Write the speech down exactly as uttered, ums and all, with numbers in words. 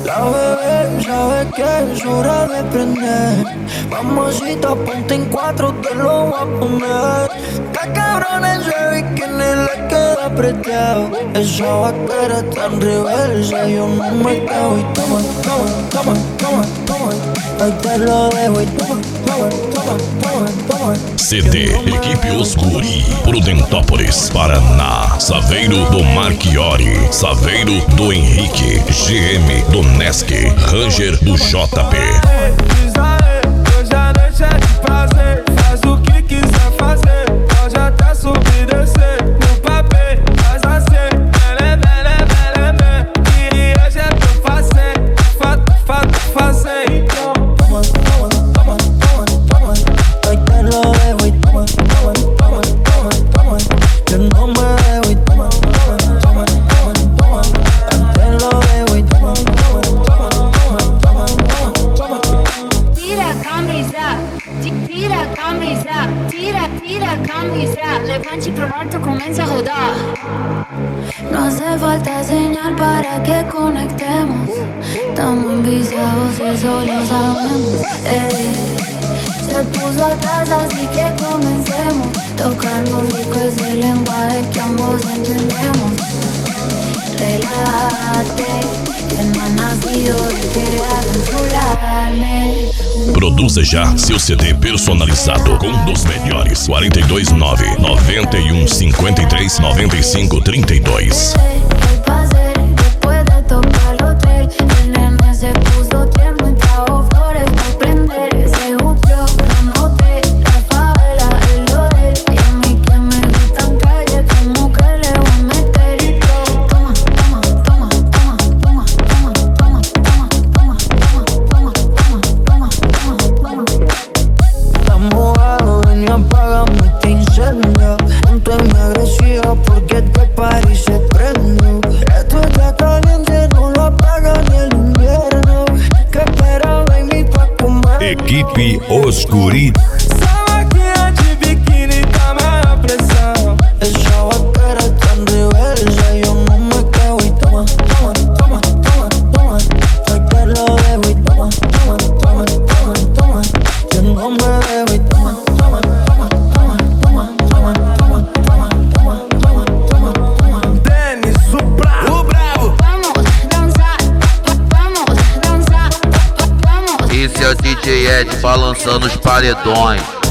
La bebé sabe que es hora de prender. Mamacita, ponte en cuatro, te lo voy a poner. Que cabrón ese bikini le queda apretado. Esa vaquera tan reversa, yo no me cago. Y toma, toma, toma, toma, toma. Ahí te lo dejo y toma, toma, toma, toma, toma. C D Equipe Os Guri, Prudentópolis, Paraná. Saveiro do Marchiori, Saveiro do Henrique, G M do Nesk, Ranger do J P. Hoje a noite é de prazer, faz o que quiser fazer. Pode até subir e descer, no papel, faz assim. Bele, bele, bele, bele. E hoje é pra fazer, fato, fato, fazer. Toma, toma, toma, toma, toma. Ahí te lo dejo y toma, toma, toma, toma, toma. Yo no me dejo y toma, toma, toma, toma, toma. Ahí te lo dejo y toma, toma, toma, toma, toma, toma, toma. Tira a camisa, tira a camisa, tira, tira a camisa. Levante pro alto, comienza a rodar. No hace falta señal para que conectemos. Estamos enviciados, eso lo sabemos. Ey, se puso atrás, así que comencemos. Tocando rico ese lenguaje que ambos entendemos. Relájate, que no ha nacido de querer controlarme. Produza já seu C D personalizado com um dos melhores. quarenta e dois nove, noventa e um, cinquenta e três, noventa e cinco, trinta e dois. Equipe Os Guri. Essa vaquinha de biquíni tá maior pressão. Esa vaquera tan reversa, yo no me quedo y toma, toma, toma, toma, toma. Ahí te lo dejo y toma, toma, toma, toma, toma. Yo no me dejo y toma, toma, toma, toma, toma, toma, toma, toma, toma, toma, toma. Dennis, o bravo, o bravo. Vamos dançar, vamos dançar, vamos. Esse é o D J Ed balançando os paredões.